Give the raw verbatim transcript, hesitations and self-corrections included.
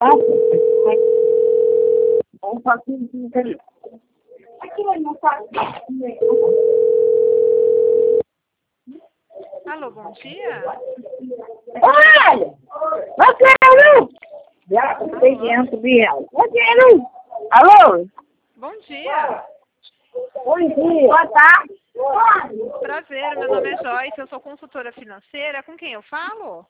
Um pouquinho de aqui não sabe. Alô, bom dia. Olha! Eu quero! Já dentro dela. Eu quero! Alô? Bom dia. Bom dia. Boa tarde. Prazer, meu nome é Joyce, eu sou consultora financeira. Com quem eu falo?